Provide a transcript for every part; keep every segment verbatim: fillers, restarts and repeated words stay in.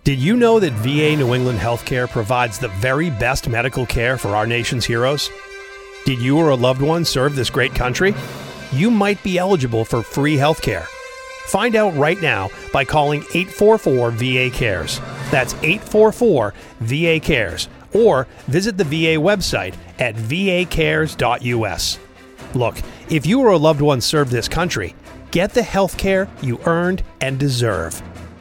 Did you know that V A New England Healthcare provides the very best medical care for our nation's heroes? Did you or a loved one serve this great country? You might be eligible for free healthcare. Find out right now by calling eight four four V A cares. That's eight four four V A cares. Or visit the V A website at v a cares dot u s. Look, if you or a loved one served this country, get the health care you earned and deserve.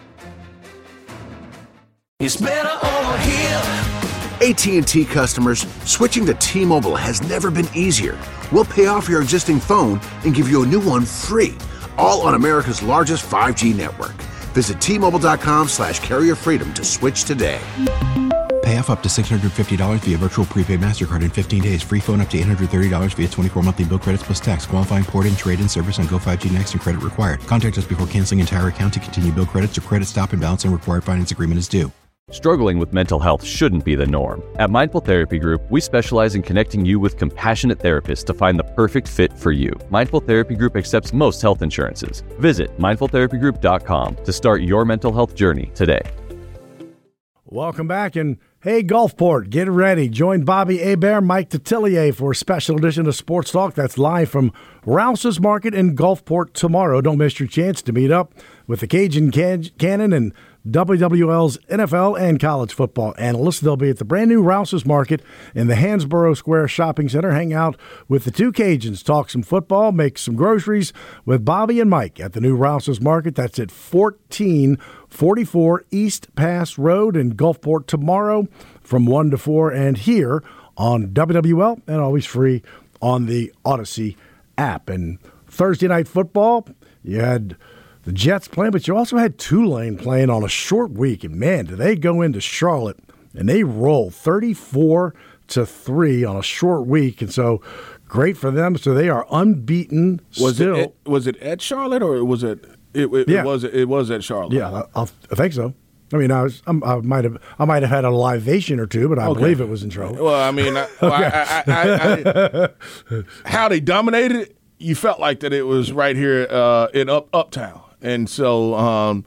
It's better over here. A T and T customers, switching to T-Mobile has never been easier. We'll pay off your existing phone and give you a new one free, all on America's largest five G network. Visit T Mobile dot com slash carrier freedom to switch today. Pay off up to six hundred fifty dollars via virtual prepaid MasterCard in fifteen days. Free phone up to eight hundred thirty dollars via twenty-four monthly bill credits plus tax. Qualifying port-in, trade-in service on Go five G Next and credit required. Contact us before canceling entire account to continue bill credits or credit stop and balance and required finance agreement is due. Struggling with mental health shouldn't be the norm. At Mindful Therapy Group, we specialize in connecting you with compassionate therapists to find the perfect fit for you. Mindful Therapy Group accepts most health insurances. Visit mindful therapy group dot com to start your mental health journey today. Welcome back, and hey, Gulfport, get ready. Join Bobby Hebert, Mike Detillier for a special edition of Sports Talk that's live from Rouse's Market in Gulfport tomorrow. Don't miss your chance to meet up with the Cajun Can- Cannon and W W L's N F L and college football analysts. They'll be at the brand new Rouse's Market in the Hansborough Square Shopping Center. Hang out with the two Cajuns, talk some football, make some groceries with Bobby and Mike at the new Rouse's Market. That's at fourteen forty-four East Pass Road in Gulfport tomorrow from one to four, and here on W W L and always free on the Odyssey app. And Thursday night football, you had the Jets playing, but you also had Tulane playing on a short week. And, man, do they go into Charlotte, and they roll thirty-four to three on a short week. And so great for them. So they are unbeaten was still. It at, was it at Charlotte or was it it, it, yeah. it was it was at Charlotte? Yeah, I, I think so. I mean, I was I'm, I might have I might have had a libation or two, but I okay. believe it was in Charlotte. Well, I mean, I, well, I, I, I, I, how they dominated it, you felt like that it was right here uh, in up uptown. And so, um,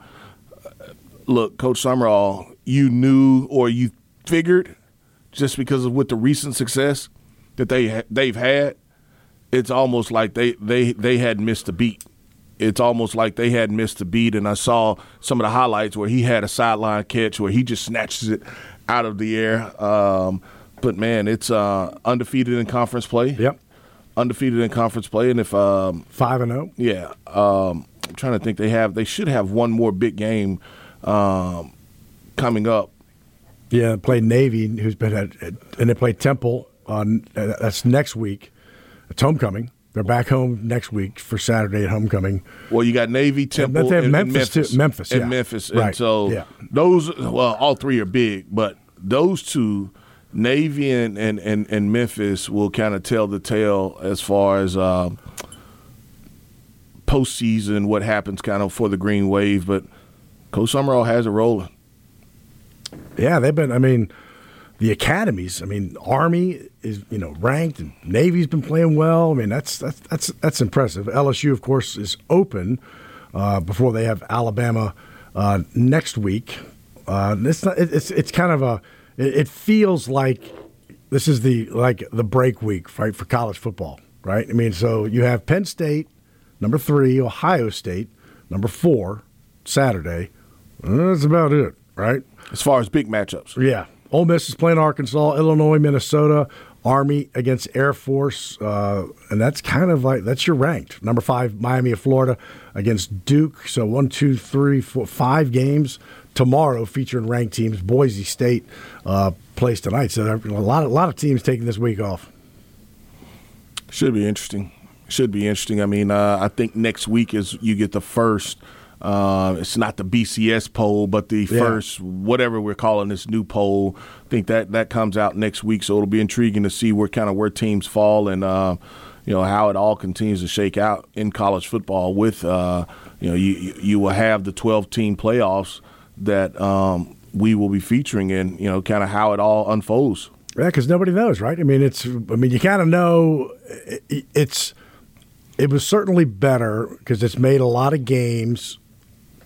look, Coach Summerall, you knew or you figured just because of with the recent success that they ha- they've had, it's almost like they, they, they had missed a beat. It's almost like they had missed a beat. And I saw some of the highlights where he had a sideline catch where he just snatches it out of the air. Um, but, man, it's uh, undefeated in conference play. Yep. Undefeated in conference play. And if um, – five and oh. Yeah. Um, I'm trying to think. They have. They should have one more big game um, coming up. Yeah, they played Navy, who's been at, and they play Temple on. Uh, that's next week. It's homecoming. They're back home next week for Saturday at homecoming. Well, you got Navy, Temple, and, they have and Memphis, and Memphis, too. Memphis, and yeah. Memphis, right. and so yeah. those. Well, all three are big, but those two, Navy and and, and, and Memphis, will kind of tell the tale as far as. Uh, postseason, what happens kind of for the Green Wave, but Coach Summerall has it rolling. Yeah, they've been, I mean, the academies, I mean, Army is, you know, ranked, and Navy's been playing well. I mean, that's that's that's, that's impressive. L S U, of course, is open uh, before they have Alabama uh, next week. Uh, it's, not, it's it's kind of a, it, it feels like this is the, like the break week, right, for college football, right? I mean, so you have Penn State, number three, Ohio State. Number four, Saturday. That's about it, right? As far as big matchups. Yeah. Ole Miss is playing Arkansas, Illinois, Minnesota, Army against Air Force. Uh, and that's kind of like, that's your ranked. Number five, Miami of Florida against Duke. So one, two, three, four, five games tomorrow featuring ranked teams. Boise State uh, plays tonight. So there are a lot, a lot of teams taking this week off. Should be interesting. Should be interesting. I mean, uh, I think next week is you get the first uh, – it's not the B C S poll, but the yeah. first whatever we're calling this new poll. I think that, that comes out next week, so it'll be intriguing to see where kind of where teams fall and, uh, you know, how it all continues to shake out in college football with, uh, you know, you, you will have the twelve-team playoffs that um, we will be featuring in, you know, kind of how it all unfolds. Yeah, because nobody knows, right? I mean, it's – I mean, you kind of know it, it's – It was certainly better because it's made a lot of games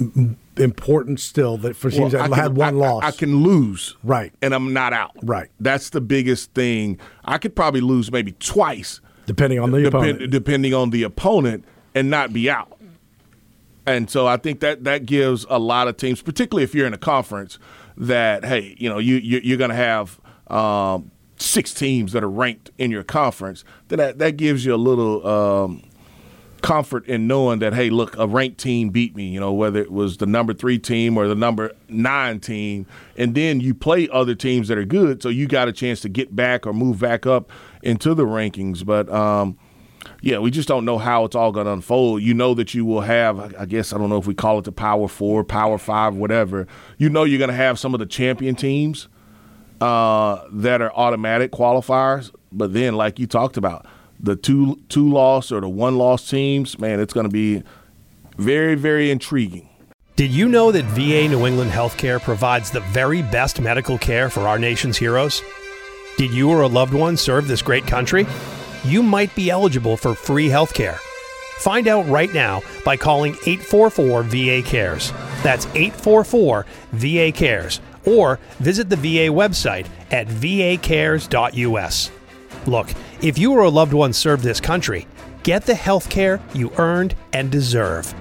important still that for teams well, that can, had one I, loss. I, I can lose, right, and I'm not out. Right. That's the biggest thing. I could probably lose maybe twice, depending on the dep- opponent. Depending on the opponent, and not be out. And so I think that that gives a lot of teams, particularly if you're in a conference, that hey, you know, you, you you're going to have um, six teams that are ranked in your conference. Then that that gives you a little. Um, comfort in knowing that, hey, look, a ranked team beat me, you know, whether it was the number three team or the number nine team, and then you play other teams that are good, so you got a chance to get back or move back up into the rankings. But, um, yeah, we just don't know how it's all going to unfold. You know that you will have, I guess, I don't know if we call it the Power Four, Power Five, whatever. You know you're going to have some of the champion teams uh, that are automatic qualifiers, but then, like you talked about, the two two loss or the one loss teams, man, it's going to be very, very intriguing. Did you know that V A New England Healthcare provides the very best medical care for our nation's heroes? Did you or a loved one serve this great country? You might be eligible for free healthcare. Find out right now by calling eight four four V A cares. That's eight four four V A cares. Or visit the V A website at v a cares dot u s. Look, if you or a loved one served this country, get the health care you earned and deserve.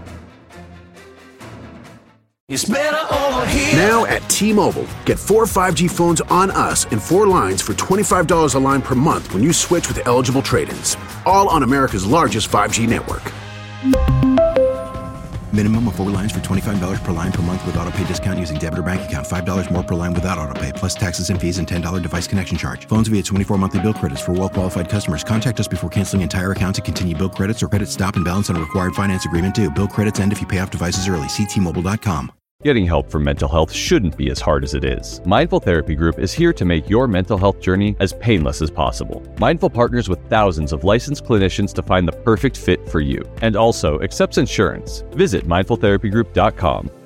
It's better over here. Now at T-Mobile, get four five G phones on us and four lines for twenty-five dollars a line per month when you switch with eligible trade-ins. All on America's largest five G network. Minimum of four lines for twenty-five dollars per line per month with autopay discount using debit or bank account. five dollars more per line without autopay, plus taxes and fees and ten dollars device connection charge. Phones via twenty-four monthly bill credits for well-qualified customers. Contact us before canceling entire account to continue bill credits or credit stop and balance on a required finance agreement due. Bill credits end if you pay off devices early. See T Mobile dot com. Getting help for mental health shouldn't be as hard as it is. Mindful Therapy Group is here to make your mental health journey as painless as possible. Mindful partners with thousands of licensed clinicians to find the perfect fit for you, and also accepts insurance. Visit mindful therapy group dot com.